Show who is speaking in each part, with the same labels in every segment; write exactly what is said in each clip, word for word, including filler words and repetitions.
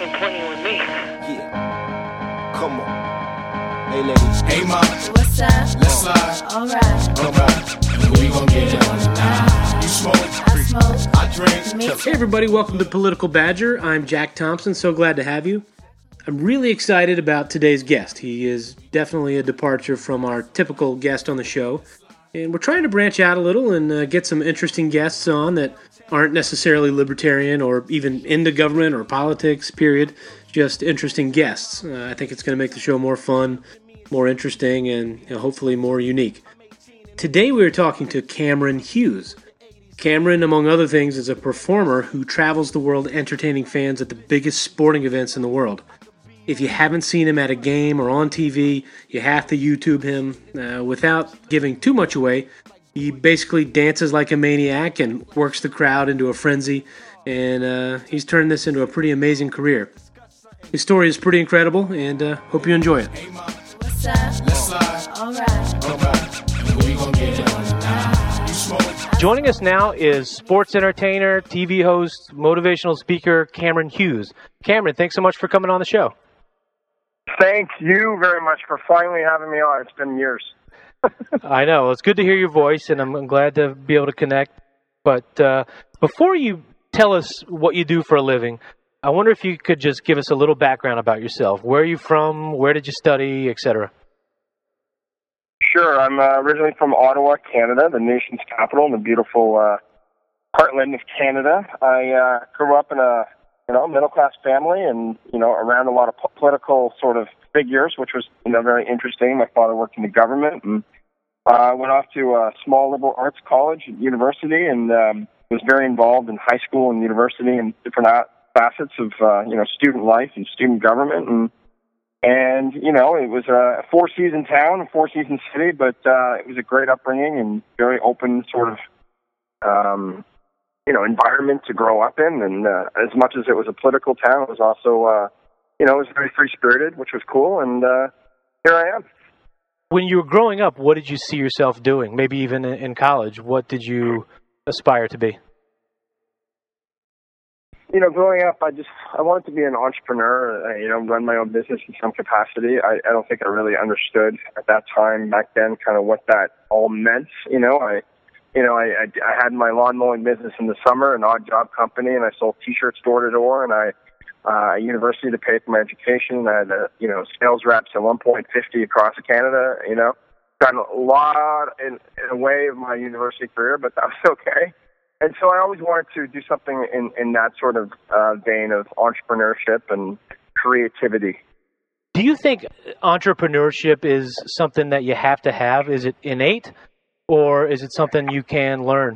Speaker 1: ain't playing with me.
Speaker 2: Yeah. Come on. Hey, ladies.
Speaker 3: Hey, ma.
Speaker 4: What's up?
Speaker 3: Let's slide.
Speaker 4: Alright.
Speaker 3: Come on. We gon' get it on tonight. You smoke.
Speaker 4: I smoke.
Speaker 3: I drink.
Speaker 4: Me
Speaker 5: Hey
Speaker 4: too.
Speaker 5: everybody, welcome to Political Badger. I'm Jack Thompson, so glad to have you. I'm really excited about today's guest. He is definitely a departure from our typical guest on the show. And we're trying to branch out a little and uh, get some interesting guests on that aren't necessarily libertarian or even into government or politics, period. Just interesting guests. Uh, I think it's going to make the show more fun, more interesting, and you know, hopefully more unique. Today we are talking to Cameron Hughes. Cameron, among other things, is a performer who travels the world entertaining fans at the biggest sporting events in the world. If you haven't seen him at a game or on T V, you have to YouTube him. Uh, without giving too much away, he basically dances like a maniac and works the crowd into a frenzy, and uh, he's turned this into a pretty amazing career. His story is pretty incredible, and uh, hope you enjoy it.
Speaker 4: What's up?
Speaker 3: Let's slide.
Speaker 4: Alright.
Speaker 3: Come on. We gon' get it on tonight. You smoke.
Speaker 5: Joining us now is sports entertainer, T V host, motivational speaker, Cameron Hughes. Cameron, thanks so much for coming on the show.
Speaker 6: Thank you very much for finally having me on. It's been years.
Speaker 5: I know. It's good to hear your voice, and I'm, I'm glad to be able to connect. But uh, before you tell us what you do for a living, I wonder if you could just give us a little background about yourself. Where are you from? Where did you study, et cetera?
Speaker 6: Sure. I'm uh, originally from Ottawa, Canada, the nation's capital, in the beautiful uh, heartland of Canada. I uh, grew up in a you know middle-class family and, you know, around a lot of po- political sort of figures, which was, you know, very interesting. My father worked in the government and uh, went off to a small liberal arts college at university and um, was very involved in high school and university and different a- facets of, uh, you know, student life and student government. And, and you know, it was a four-season town, a four-season city, but uh, it was a great upbringing and very open sort of, um, you know, environment to grow up in. And uh, as much as it was a political town, it was also, uh, you know, it was very free-spirited, which was cool. And uh, here I am.
Speaker 5: When you were growing up, what did you see yourself doing? Maybe even in in college, what did you aspire to be?
Speaker 6: You know, growing up, I just, I wanted to be an entrepreneur, uh, you know, run my own business in some capacity. I, I don't think I really understood at that time, back then, kind of what that all meant. You know, I, you know, I, I, I had my lawn mowing business in the summer, an odd job company, and I sold T-shirts door to door, and I, uh, a university to pay for my education. I had, uh, you know, sales reps at one point fifty across Canada, you know, done a lot in, in a way of my university career, but that was okay. And so I always wanted to do something in, in that sort of uh, vein of entrepreneurship and creativity.
Speaker 5: Do you think entrepreneurship is something that you have to have? Is it innate, or is it something you can learn?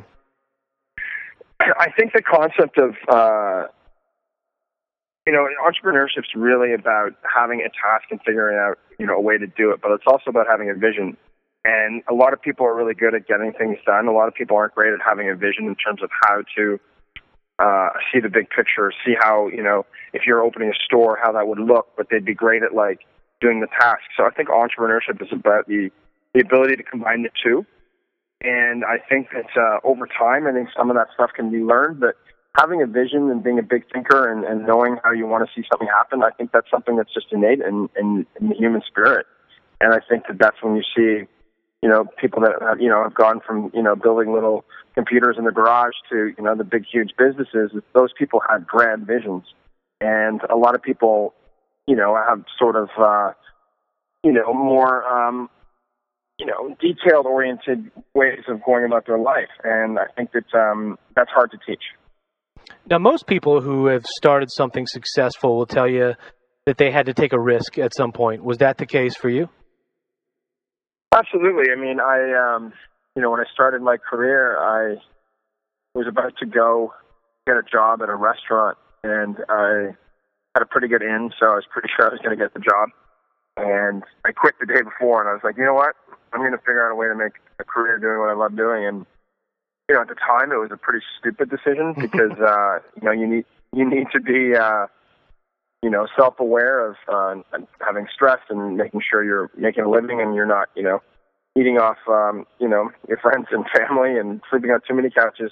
Speaker 6: I think the concept of, uh, you know, entrepreneurship is really about having a task and figuring out, you know, a way to do it, but it's also about having a vision. And a lot of people are really good at getting things done. A lot of people aren't great at having a vision in terms of how to uh, see the big picture, see how, you know, if you're opening a store, how that would look, but they'd be great at, like, doing the task. So I think entrepreneurship is about the, the ability to combine the two. And I think that uh, over time, I think some of that stuff can be learned, but having a vision and being a big thinker and, and knowing how you want to see something happen, I think that's something that's just innate in, in, in the human spirit. And I think that that's when you see, you know, people that have, you know, have gone from, you know, building little computers in the garage to, you know, the big, huge businesses. Those people had grand visions. And a lot of people, you know, have sort of, uh, you know, more, um, you know, detailed-oriented ways of going about their life. And I think that um, that's hard to teach.
Speaker 5: Now, most people who have started something successful will tell you that they had to take a risk at some point. Was that the case for you?
Speaker 6: Absolutely. I mean, I, um, you know, when I started my career, I was about to go get a job at a restaurant, and I had a pretty good in, so I was pretty sure I was going to get the job. And I quit the day before, and I was like, you know what? I'm going to figure out a way to make a career doing what I love doing. And, you know, at the time, it was a pretty stupid decision because, uh, you know, you need you need to be, uh, you know, self-aware of uh, having stress and making sure you're making a living and you're not, you know, eating off, um, you know, your friends and family and sleeping on too many couches.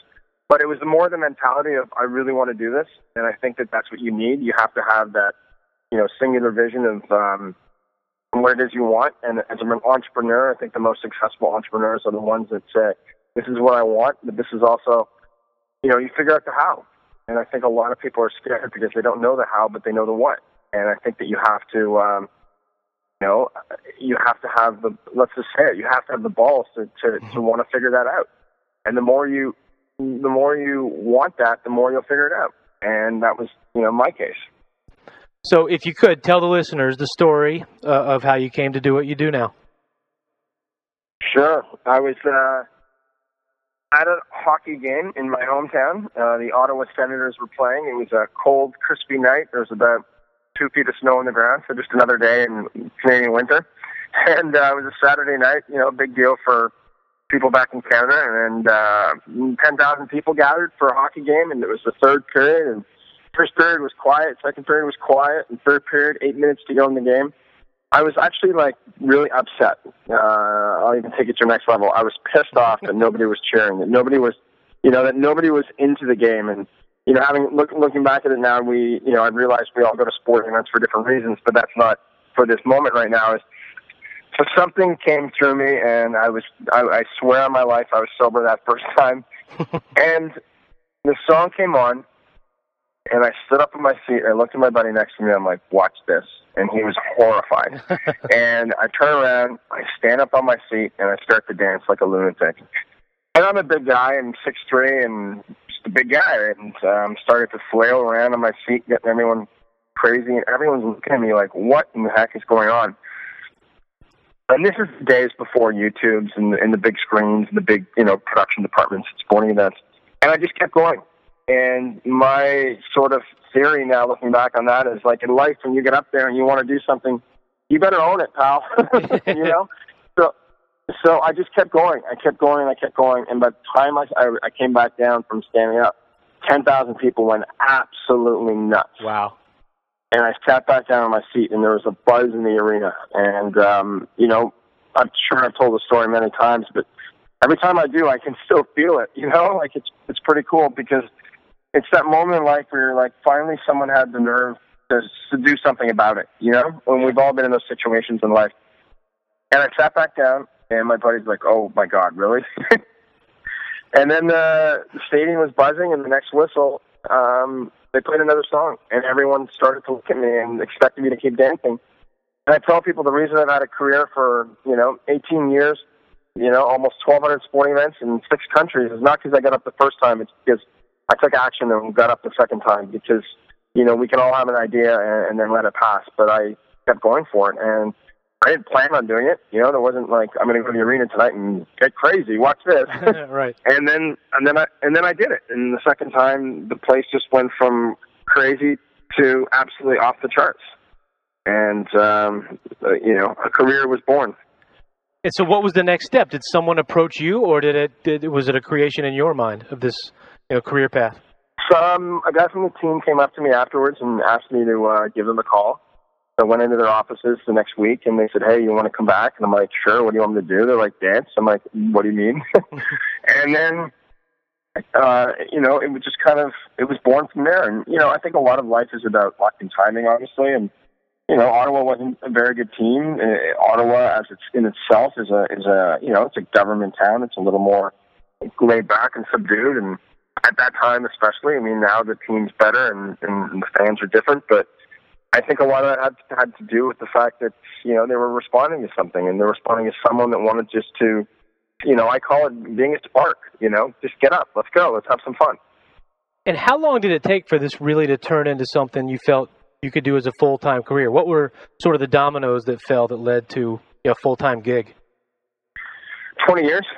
Speaker 6: But it was more the mentality of, I really want to do this, and I think that that's what you need. You have to have that, you know, singular vision of um, what it is you want. And as an entrepreneur, I think the most successful entrepreneurs are the ones that say, this is what I want, but this is also, you know, you figure out the how. And I think a lot of people are scared because they don't know the how, but they know the what. And I think that you have to, um, you know, you have to have the, let's just say it, you have to have the balls to, to, to want to figure that out. And the more you, the more you want that, the more you'll figure it out. And that was, you know, my case.
Speaker 5: So if you could, tell the listeners the story uh, of how you came to do what you do now.
Speaker 6: Sure. I was uh, at a hockey game in my hometown. Uh, the Ottawa Senators were playing. It was a cold, crispy night. There was about two feet of snow on the ground, so just another day in Canadian winter. And uh, it was a Saturday night, you know, big deal for people back in Canada. And uh, ten thousand people gathered for a hockey game, and it was the third period. And first period was quiet, second period was quiet, and third period, eight minutes to go in the game. I was actually, like, really upset. Uh, I'll even take it to the next level. I was pissed off that nobody was cheering, that nobody was, you know, that nobody was into the game. And, you know, having look, looking back at it now, we, you know, I realized we all go to sporting events for different reasons, but that's not for this moment right now. Is so something came through me, and I was, I, I swear on my life, I was sober that first time. And the song came on, and I stood up in my seat, and I looked at my buddy next to me, and I'm like, watch this. And he was horrified. And I turn around, I stand up on my seat, and I start to dance like a lunatic. And I'm a big guy, and six three, and just a big guy, and um, started to flail around on my seat, getting everyone crazy, and everyone's looking at me like, what in the heck is going on? And this is the days before YouTubes and, and the big screens and the big, you know, production departments at sporting events. And I just kept going. And my sort of theory now, looking back on that, is like in life, when you get up there and you want to do something, you better own it, pal. You know? So so I just kept going. I kept going, I kept going. And by the time I, I, I came back down from standing up, ten thousand people went absolutely nuts.
Speaker 5: Wow.
Speaker 6: And I sat back down on my seat, and there was a buzz in the arena. And, um, you know, I'm sure I've told the story many times, but every time I do, I can still feel it, you know? Like, it's it's pretty cool because it's that moment in life where you're like, finally someone had the nerve to, to do something about it, you know? When we've all been in those situations in life. And I sat back down, and my buddy's like, oh, my God, really? And then uh, the stadium was buzzing, and the next whistle, um, they played another song, and everyone started to look at me and expected me to keep dancing. And I tell people the reason I've had a career for, you know, eighteen years, you know, almost twelve hundred sporting events in six countries is not because I got up the first time. It's because I took action and got up the second time because, you know, we can all have an idea and, and then let it pass. But I kept going for it, and I didn't plan on doing it. You know, there wasn't like, I'm going to go to the arena tonight and get crazy. Watch this.
Speaker 5: Right.
Speaker 6: And then, and then I, and then I did it. And the second time, the place just went from crazy to absolutely off the charts. And, um, uh, you know, a career was born.
Speaker 5: And so what was the next step? Did someone approach you, or did it, did, was it a creation in your mind of this, you know, career path?
Speaker 6: So um, a guy from the team came up to me afterwards and asked me to uh, give them a call. So I went into their offices the next week, and they said, hey, you want to come back? And I'm like, sure, what do you want me to do? They're like, dance. I'm like, what do you mean? And then, uh, you know, it was just kind of, it was born from there. And, you know, I think a lot of life is about luck and timing, obviously. And, you know, Ottawa wasn't a very good team. Uh, Ottawa, as it's in itself, is a, is a, you know, it's a government town. It's a little more laid back and subdued. And at that time, especially, I mean, now the team's better and, and the fans are different, but I think a lot of that had, had to do with the fact that, you know, they were responding to something, and they're responding to someone that wanted just to, you know, I call it being a spark, you know, just get up, let's go, let's have some fun.
Speaker 5: And how long did it take for this really to turn into something you felt you could do as a full-time career? What were sort of the dominoes that fell that led to, you know, a full-time gig?
Speaker 6: twenty years.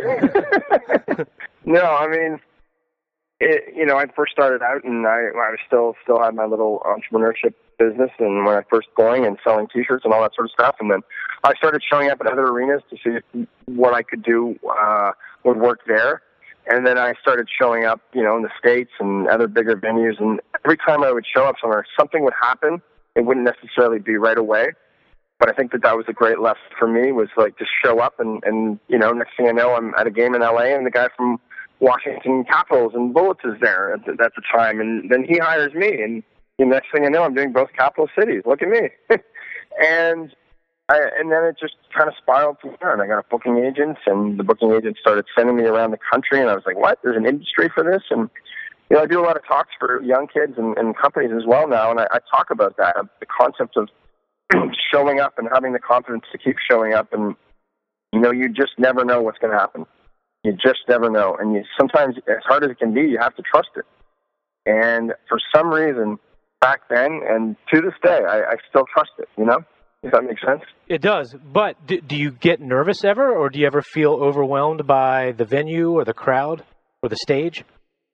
Speaker 6: No, I mean, it, you know, I first started out, and I, I was still still had my little entrepreneurship business, and when I first going and selling T-shirts and all that sort of stuff, and then I started showing up at other arenas to see if what I could do uh, would work there, and then I started showing up, you know, in the States and other bigger venues, and every time I would show up somewhere, something would happen. It wouldn't necessarily be right away, but I think that that was a great lesson for me, was like just show up, and, and you know, next thing I know, I'm at a game in L A, and the guy from Washington Capitals, and Bullets is there at the, at the time, and then he hires me, and the next thing I know, I'm doing both capital cities. Look at me. and I, and then it just kind of spiraled from there, and I got a booking agent, and the booking agent started sending me around the country, and I was like, what? There's an industry for this? And, you know, I do a lot of talks for young kids and, and companies as well now, and I, I talk about that, the concept of showing up and having the confidence to keep showing up, and, you know, you just never know what's going to happen. You just never know. And you sometimes, as hard as it can be, you have to trust it. And for some reason, back then and to this day, I, I still trust it, you know? Does that make sense?
Speaker 5: It does. But do, do you get nervous ever, or do you ever feel overwhelmed by the venue or the crowd or the stage?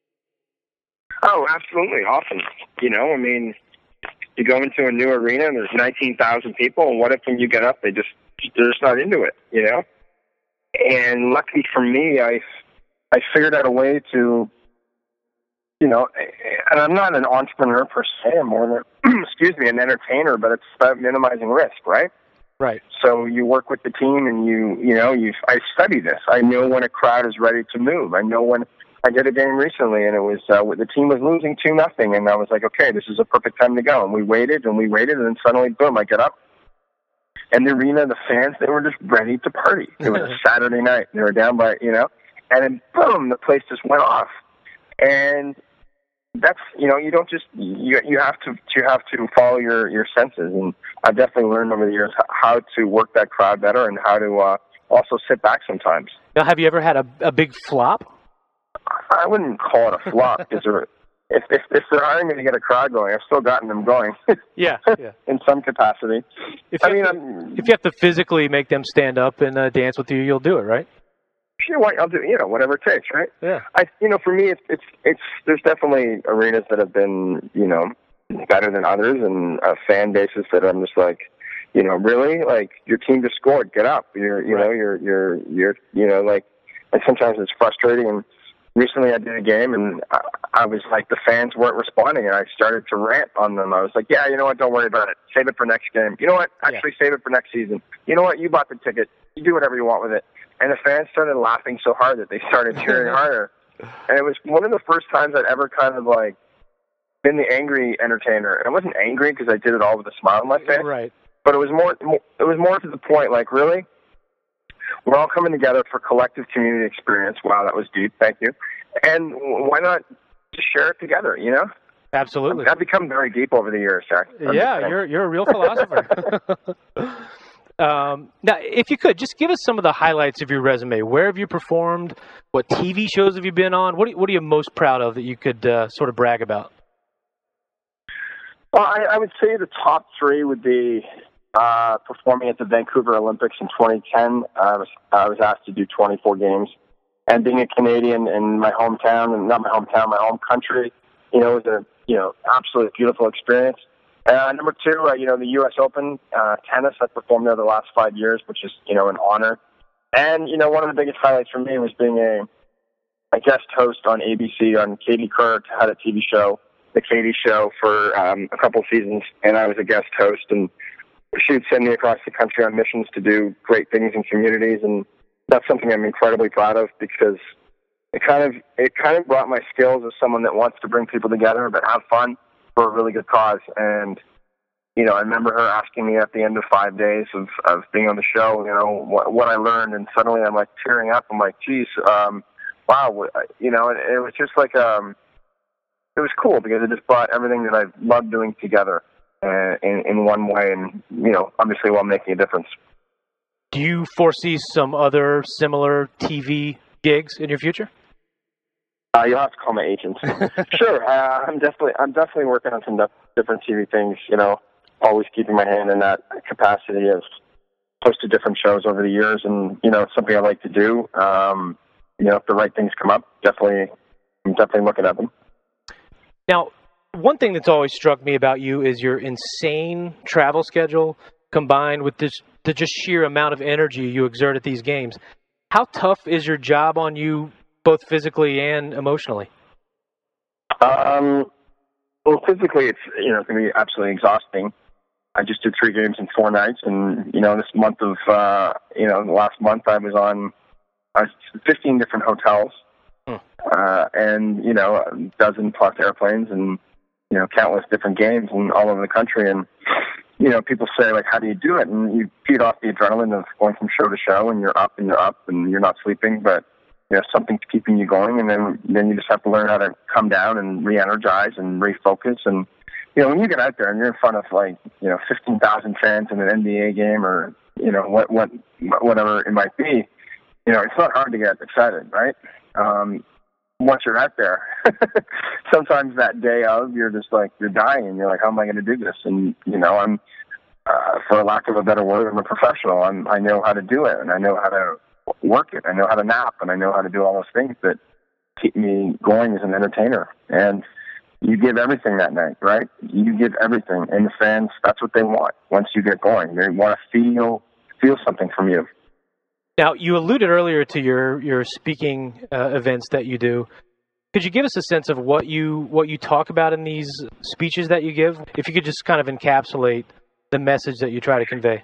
Speaker 6: Oh, absolutely. Often. You know, I mean, you go into a new arena and there's nineteen thousand people, and what if when you get up, they just, they're just not into it, you know? And luckily for me, I, I figured out a way to, you know, and I'm not an entrepreneur per se, I'm more than, excuse me, an entertainer, but it's about minimizing risk, right?
Speaker 5: Right.
Speaker 6: So you work with the team and you, you know, you, I study this. I know when a crowd is ready to move. I know when, I did a game recently and it was, uh, the team was losing two nothing, and I was like, okay, this is a perfect time to go. And we waited and we waited, and then suddenly, boom, I get up. And the arena, the fans, they were just ready to party. It was a Saturday night. They were down by, you know, and then boom, the place just went off. And that's, you know, you don't just, you you have to, you have to follow your, your senses. And I've definitely learned over the years how to work that crowd better and how to uh, also sit back sometimes.
Speaker 5: Now, have you ever had a, a big flop?
Speaker 6: I wouldn't call it a flop because if, if if they're hiring me to get a crowd going, I've still gotten them going.
Speaker 5: Yeah, yeah.
Speaker 6: In some capacity.
Speaker 5: If
Speaker 6: I
Speaker 5: you,
Speaker 6: mean,
Speaker 5: have to,
Speaker 6: I'm,
Speaker 5: if you have to physically make them stand up and uh, dance with you, you'll do it, right?
Speaker 6: You know what? I'll do, you know, whatever it takes, right?
Speaker 5: Yeah.
Speaker 6: I, you know, for me, it's it's it's. There's definitely arenas that have been, you know, better than others, and uh, fan bases that I'm just like, you know, really, like your team just scored, get up. You're, you
Speaker 5: right.
Speaker 6: know, you're you're you're, you know, like, and sometimes it's frustrating. And recently, I did a game, and I, I was like, the fans weren't responding, and I started to rant on them. I was like, yeah, you know what? Don't worry about it. Save it for next game. You know what? Actually, yeah. Save it for next season. You know what? You bought the ticket. You do whatever you want with it. And the fans started laughing so hard that they started cheering harder. And it was one of the first times I'd ever kind of like been the angry entertainer. And I wasn't angry because I did it all with a smile on my face.
Speaker 5: Right.
Speaker 6: But it was more, it was more to the point, like, really? We're all coming together for collective community experience. Wow, that was deep. Thank you. And why not just share it together, you know?
Speaker 5: Absolutely.
Speaker 6: I've become very deep over the years, Jack.
Speaker 5: Yeah, you're you're a real philosopher. Um, now, if you could, just give us some of the highlights of your resume. Where have you performed? What T V shows have you been on? What are, what are you most proud of that you could uh, sort of brag about?
Speaker 6: Well, I, I would say the top three would be uh, performing at the Vancouver Olympics in twenty ten. I was, I was asked to do twenty-four games. And being a Canadian in my hometown, and not my hometown, my home country, you know, it was a you know absolutely beautiful experience. Uh, number two, uh, you know, the U S Open uh, tennis. I performed there the last five years, which is, you know, an honor. And, you know, one of the biggest highlights for me was being a, a guest host on A B C on Katie Couric had a T V show, The Katie Show, for um, a couple seasons, and I was a guest host. And she would send me across the country on missions to do great things in communities, and that's something I'm incredibly proud of because it kind of it kind of brought my skills as someone that wants to bring people together but have fun for a really good cause. And, you know, I remember her asking me at the end of five days of, of being on the show, you know, what, what I learned. And suddenly I'm like tearing up. I'm like, geez, um, wow. You know, and it was just like, um, it was cool because it just brought everything that I loved doing together uh, in, in one way. And, you know, obviously while making a difference.
Speaker 5: Do you foresee some other similar T V gigs in your future?
Speaker 6: Uh, you'll have to call my agents. Sure, uh, I'm definitely I'm definitely working on some different T V things. You know, always keeping my hand in that capacity. I've hosted different shows over the years, and you know, it's something I like to do. Um, you know, if the right things come up, definitely, I'm definitely looking at them.
Speaker 5: Now, one thing that's always struck me about you is your insane travel schedule, combined with this the just sheer amount of energy you exert at these games. How tough is your job on you, both physically and emotionally?
Speaker 6: Um, well, physically, it's, you know, it's going to be absolutely exhausting. I just did three games in four nights, and, you know, this month of, uh, you know, the last month I was on I was fifteen different hotels,
Speaker 5: Hmm.
Speaker 6: Uh, and, you know, a dozen plus airplanes and, you know, countless different games and all over the country. And, you know, people say, like, how do you do it? And you feed off the adrenaline of going from show to show, and you're up and you're up and you're not sleeping, but, you know, something's keeping you going. And then, then you just have to learn how to come down and re-energize and refocus. And, you know, when you get out there and you're in front of, like, you know, fifteen thousand fans in an N B A game or, you know, what, what, whatever it might be, you know, it's not hard to get excited, right? Um, once you're out there, sometimes that day of, you're just like, you're dying and you're like, how am I going to do this? And, you know, I'm, uh, for lack of a better word, I'm a professional. I'm, I know how to do it, and I know how to work it. I know how to nap, and I know how to do all those things that keep me going as an entertainer. And you give everything that night, right? You give everything. And the fans, that's what they want once you get going. They want to feel, feel something from you.
Speaker 5: Now, you alluded earlier to your, your speaking uh, events that you do. Could you give us a sense of what you what you talk about in these speeches that you give? If you could just kind of encapsulate the message that you try to convey.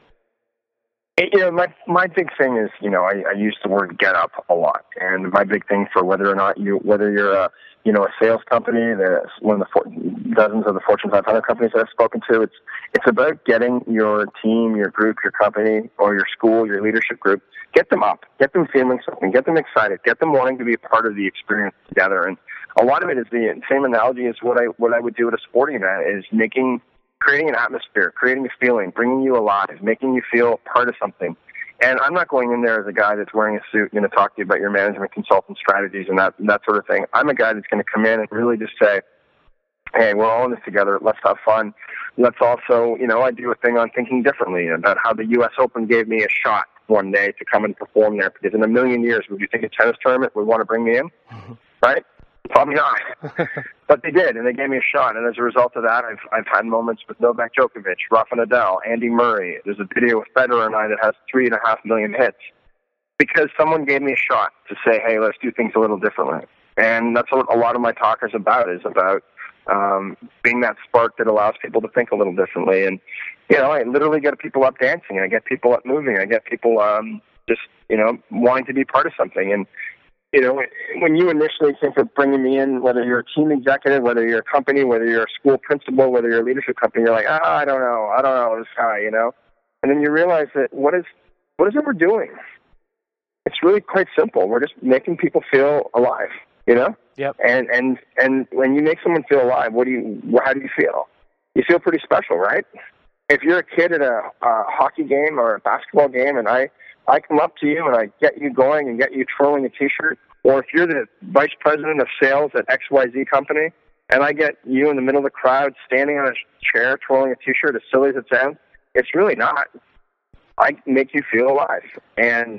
Speaker 6: You know, my my big thing is, you know, I, I use the word get up a lot. And my big thing for whether or not you, whether you're a, you know, a sales company, there's one of the for, dozens of the Fortune five hundred companies that I've spoken to, it's it's about getting your team, your group, your company, or your school, your leadership group, get them up, get them feeling something, get them excited, get them wanting to be a part of the experience together. And a lot of it is the same analogy as what I what I would do at a sporting event, is making, creating an atmosphere, creating a feeling, bringing you alive, making you feel part of something. And I'm not going in there as a guy that's wearing a suit, going to talk to you about your management consultant strategies and that that sort of thing. I'm a guy that's going to come in and really just say, hey, we're all in this together. Let's have fun. Let's also, you know, I do a thing on thinking differently about how the U S Open gave me a shot one day to come and perform there. Because in a million years, would you think a tennis tournament would want to bring me in? Mm-hmm. Right? Probably not. But they did, and they gave me a shot. And as a result of that, I've I've had moments with Novak Djokovic, Rafa Nadal, Andy Murray. There's a video with Federer and I that has three and a half million hits. Because someone gave me a shot to say, hey, let's do things a little differently. And that's what a lot of my talk is about, is about um, being that spark that allows people to think a little differently. And, you know, I literally get people up dancing, and I get people up moving. I get people um, just, you know, wanting to be part of something. And, you know, when you initially think of bringing me in, whether you're a team executive, whether you're a company, whether you're a school principal, whether you're a leadership company, you're like, ah, I don't know, I don't know this guy, you know. And then you realize that what is what is it we're doing? It's really quite simple. We're just making people feel alive, you know.
Speaker 5: Yep.
Speaker 6: And and and when you make someone feel alive, what do you? How do you feel? You feel pretty special, right? If you're a kid at a, a hockey game or a basketball game, and I. I come up to you and I get you going and get you twirling a T-shirt, or if you're the vice president of sales at X Y Z company and I get you in the middle of the crowd standing on a chair twirling a T-shirt, as silly as it sounds, it's really not. I make you feel alive. And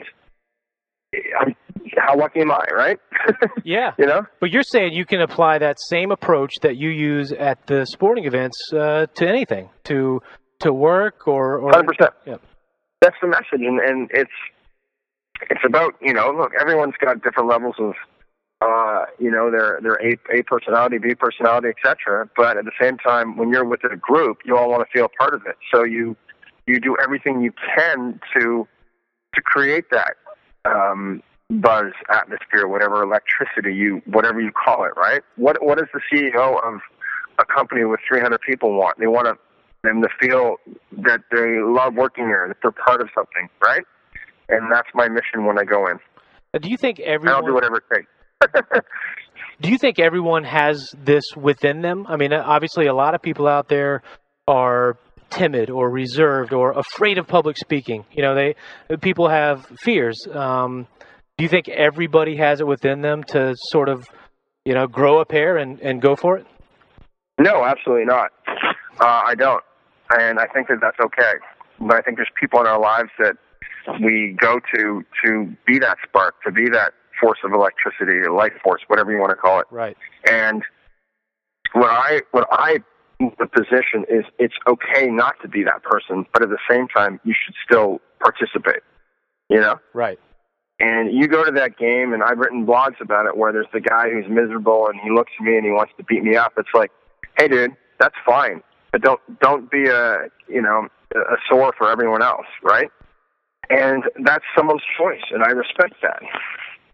Speaker 6: I'm, how lucky am I, right?
Speaker 5: Yeah.
Speaker 6: You know?
Speaker 5: But you're saying you can apply that same approach that you use at the sporting events uh, to anything, to to work or... or
Speaker 6: one hundred percent.
Speaker 5: Yeah.
Speaker 6: That's the message, and, and it's it's about, you know, look, everyone's got different levels of, uh, you know, their their A, A personality, B personality, et cetera. But at the same time, when you're with a group, you all want to feel part of it. So you you do everything you can to to create that um, buzz, atmosphere, whatever electricity you, whatever you call it, right? What what does the C E O of a company with three hundred people want? They want to them to feel that they love working here, that they're part of something, right? And that's my mission when I go in.
Speaker 5: Do you think everyone...
Speaker 6: I'll do whatever it takes.
Speaker 5: Do you think everyone has this within them? I mean, obviously a lot of people out there are timid or reserved or afraid of public speaking. You know, they people have fears. Um, do you think everybody has it within them to sort of, you know, grow a pair and, and go for it?
Speaker 6: No, absolutely not. Uh, I don't. And I think that that's okay. But I think there's people in our lives that we go to to be that spark, to be that force of electricity, or life force, whatever you want to call it.
Speaker 5: Right.
Speaker 6: And what I what I the position is, it's okay not to be that person, but at the same time, you should still participate. You know.
Speaker 5: Right.
Speaker 6: And you go to that game, and I've written blogs about it, where there's the guy who's miserable, and he looks at me and he wants to beat me up. It's like, hey, dude, that's fine. But don't don't be a you know a sore for everyone else, right? And that's someone's choice, and I respect that.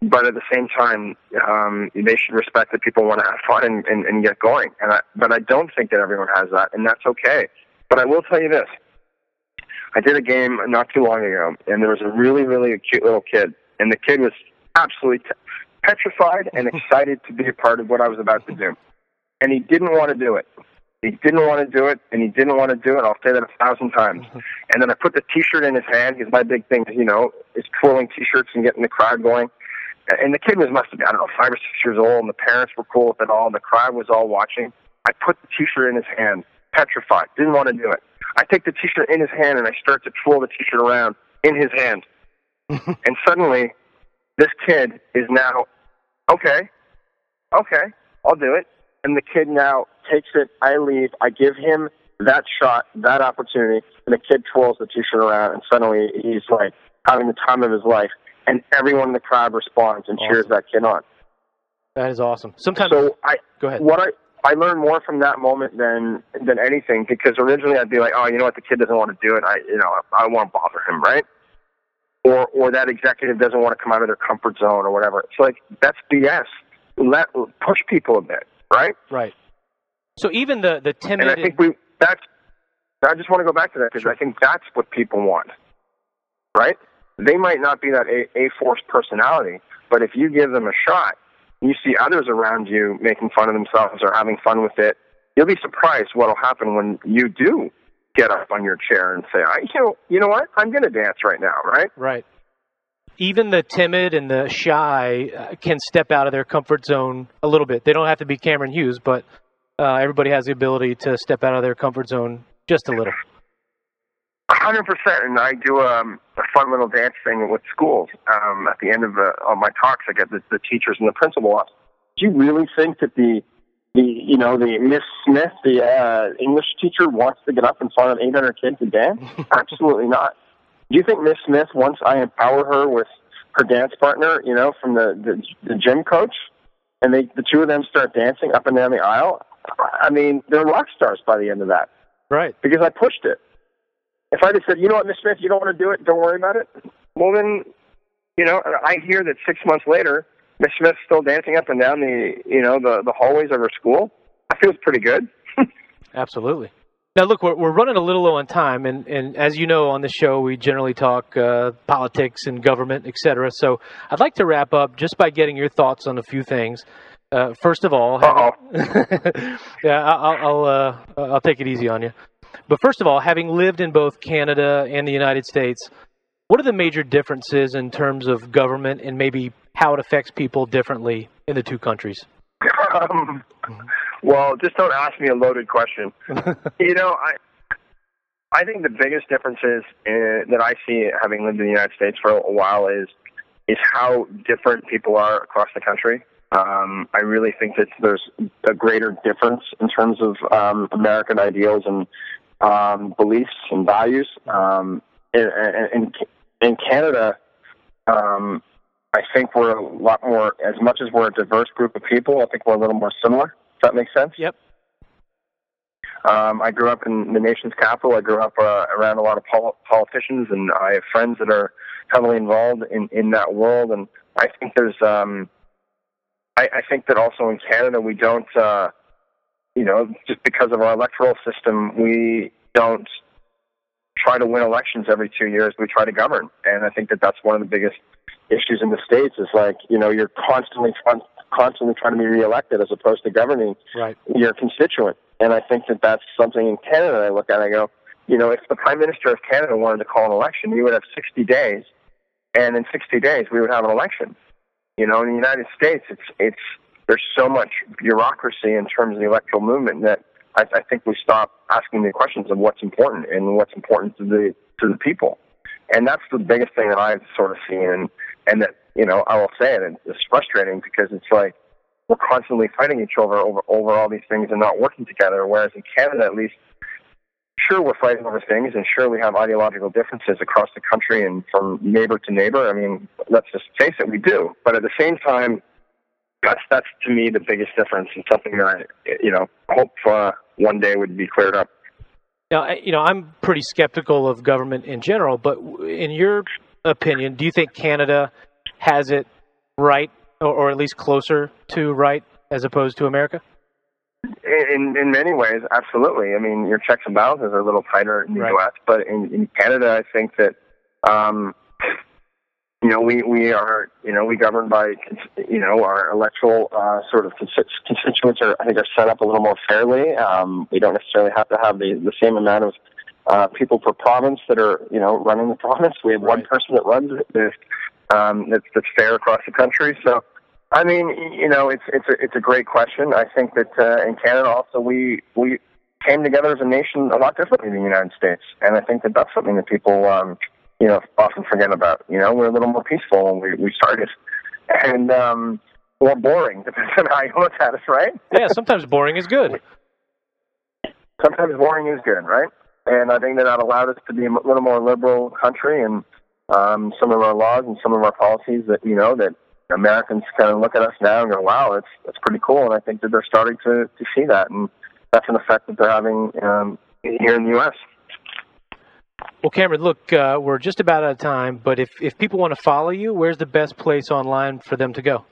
Speaker 6: but at the same time, um, they should respect that people want to have fun and, and, and get going. And I, but I don't think that everyone has that, and that's okay. But I will tell you this. I did a game not too long ago, and there was a really, really cute little kid, and the kid was absolutely t- petrified and excited to be a part of what I was about to do. And he didn't want to do it. He didn't want to do it, and he didn't want to do it. I'll say that a thousand times. And then I put the T-shirt in his hand, because my big thing, you know, is twirling T-shirts and getting the crowd going. And the kid was, must have been, I don't know, five or six years old, and the parents were cool with it all, and the crowd was all watching. I put the T-shirt in his hand, petrified, didn't want to do it. I take the T-shirt in his hand, and I start to twirl the T-shirt around in his hand. And suddenly, this kid is now, okay, okay, I'll do it. And the kid now takes it, I leave, I give him that shot, that opportunity, and the kid twirls the T-shirt around, and suddenly he's like having the time of his life, and everyone in the crowd responds and
Speaker 5: awesome.
Speaker 6: cheers that kid on.
Speaker 5: That is awesome. Sometimes,
Speaker 6: so I,
Speaker 5: go ahead.
Speaker 6: What I, I learned more from that moment than than anything, because originally I'd be like, oh, you know what, the kid doesn't want to do it, I you know, I won't bother him, right? Or or that executive doesn't want to come out of their comfort zone or whatever. It's like, that's B S. Let push people a bit. Right?
Speaker 5: Right. So even the, the timid...
Speaker 6: And I think we, that's, I just want to go back to that, because sure. I think that's what people want. Right? They might not be that A, A-force personality, but if you give them a shot, you see others around you making fun of themselves or having fun with it, you'll be surprised what will happen when you do get up on your chair and say, I, you know, you know what? I'm going to dance right now, right?
Speaker 5: Right. Even the timid and the shy uh, can step out of their comfort zone a little bit. They don't have to be Cameron Hughes, but uh, everybody has the ability to step out of their comfort zone just a little.
Speaker 6: A hundred percent. And I do um, a fun little dance thing with schools. Um, at the end of the, all my talks, I get the, the teachers and the principal up. Do you really think that the, the you know, the Miss Smith, the uh, English teacher, wants to get up in front of eight hundred kids and dance? Absolutely not. Do you think Miss Smith, once I empower her with her dance partner, you know, from the, the, the gym coach, and they the two of them start dancing up and down the aisle, I mean, they're rock stars by the end of that.
Speaker 5: Right.
Speaker 6: Because I pushed it. If I just said, you know what, Miss Smith, you don't want to do it, don't worry about it, well then, you know, I hear that six months later, Miss Smith's still dancing up and down the, you know, the, the hallways of her school. That feels pretty good.
Speaker 5: Absolutely. Now, look, we're, we're running a little low on time, and, and as you know, on the show, we generally talk uh, politics and government, et cetera. So I'd like to wrap up just by getting your thoughts on a few things. Uh, first of all, having, yeah, I'll I'll, uh, I'll take it easy on you. But first of all, having lived in both Canada and the United States, what are the major differences in terms of government and maybe how it affects people differently in the two countries?
Speaker 6: Um, well, just don't ask me a loaded question. You know, I I think the biggest differences in, that I see having lived in the United States for a while is is how different people are across the country. Um, I really think that there's a greater difference in terms of um, American ideals and um, beliefs and values. Um, in, in, in Canada, um, I think we're a lot more, as much as we're a diverse group of people, I think we're a little more similar. Does that make sense?
Speaker 5: Yep.
Speaker 6: Um, I grew up in the nation's capital. I grew up uh, around a lot of pol- politicians, and I have friends that are heavily involved in, in that world. And I think there's, um, I, I think that also in Canada we don't, uh, you know, just because of our electoral system, we don't try to win elections every two years. We try to govern, and I think that that's one of the biggest issues in the States. Is like, you know, you're constantly constantly trying to be reelected as opposed to governing
Speaker 5: right.
Speaker 6: your constituent. And I think that that's something in Canada I look at and I go, you know, if the Prime Minister of Canada wanted to call an election, you would have sixty days, and in sixty days we would have an election. You know, in the United States, it's it's there's so much bureaucracy in terms of the electoral movement that I, I think we stop asking the questions of what's important and what's important to the to the people. And that's the biggest thing that I've sort of seen, and, and that, you know, I will say it, it's frustrating because it's like we're constantly fighting each other over, over all these things and not working together, whereas in Canada, at least, sure, we're fighting over things, and sure, we have ideological differences across the country and from neighbor to neighbor. I mean, let's just face it, we do. But at the same time, that's, that's to me, the biggest difference, and something that I, you know, hope uh, one day would be cleared up.
Speaker 5: Now, you know, I'm pretty skeptical of government in general, but in your opinion, do you think Canada has it right, or, or at least closer to right as opposed to America?
Speaker 6: In in many ways, absolutely. I mean, your checks and balances are a little tighter in the
Speaker 5: Right.
Speaker 6: U S, but in, in Canada, I think that, um, you know, we, we are, you know, we govern by, you know, our electoral uh, sort of constituents are, I think, are set up a little more fairly. Um, we don't necessarily have to have the, the same amount of uh, people per province that are, you know, running the province. We have
Speaker 5: Right.
Speaker 6: one person that runs it that, um, that's, that's fair across the country. So, I mean, you know, it's it's a, it's a great question. I think that uh, in Canada also we we came together as a nation a lot differently than the United States, and I think that that's something that people um, you know often forget about. You know, we're a little more peaceful when we we started, and um, more boring, depends on how you look at us, right?
Speaker 5: Yeah, sometimes boring is good.
Speaker 6: Sometimes boring is good, right? And I think that that allowed us to be a little more liberal country, and um, some of our laws and some of our policies that you know that. Americans kind of look at us now and go, wow, that's that's pretty cool. And I think that they're starting to, to see that. And that's an effect that they're having um, here in the U S.
Speaker 5: Well, Cameron, look, uh, we're just about out of time, but if, if people want to follow you, where's the best place online for them to go?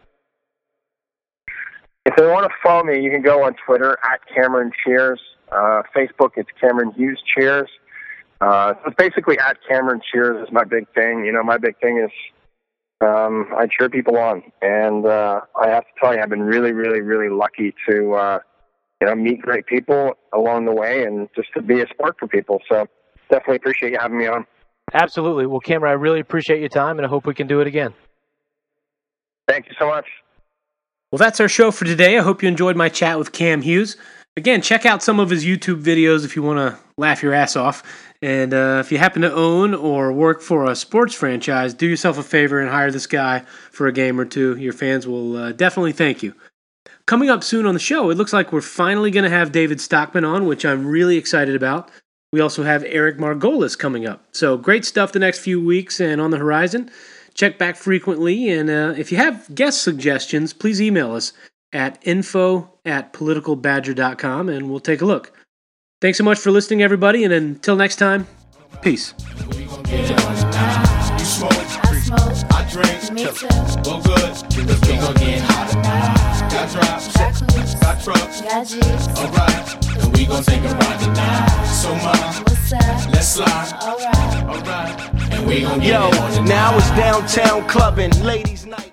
Speaker 6: If they want to follow me, you can go on Twitter, at Cameron Cheers. Uh, Facebook, it's Cameron Hughes Cheers. Uh, so it's basically at Cameron Cheers is my big thing. You know, my big thing is Um, I cheer people on, and uh, I have to tell you, I've been really, really, really lucky to, uh, you know, meet great people along the way, and just to be a sport for people. So, definitely appreciate you having me on.
Speaker 5: Absolutely. Well, Cameron, I really appreciate your time, and I hope we can do it again.
Speaker 6: Thank you so much.
Speaker 5: Well, that's our show for today. I hope you enjoyed my chat with Cam Hughes. Again, check out some of his YouTube videos if you want to laugh your ass off. And uh, if you happen to own or work for a sports franchise, do yourself a favor and hire this guy for a game or two. Your fans will uh, definitely thank you. Coming up soon on the show, it looks like we're finally going to have David Stockman on, which I'm really excited about. We also have Eric Margolis coming up. So great stuff the next few weeks and on the horizon. Check back frequently, and uh, if you have guest suggestions, please email us at info at politicalbadger dot com, and we'll take a look. Thanks so much for listening, everybody, and until next time, peace.
Speaker 3: We gon' get it on tonight. You smoke,
Speaker 4: I smoke.
Speaker 3: I drink,
Speaker 4: Me too.
Speaker 3: well good, cause we gon' get hot tonight. Got drops,
Speaker 4: Got coops.
Speaker 3: got trucks,
Speaker 4: Got G's.
Speaker 3: alright, and we gon' take a ride tonight. So mom,
Speaker 4: What's up?
Speaker 3: let's slide,
Speaker 4: Alright.
Speaker 3: alright, and we gon' get
Speaker 2: Yo,
Speaker 3: it on tonight.
Speaker 2: now it's downtown clubbing, ladies' night.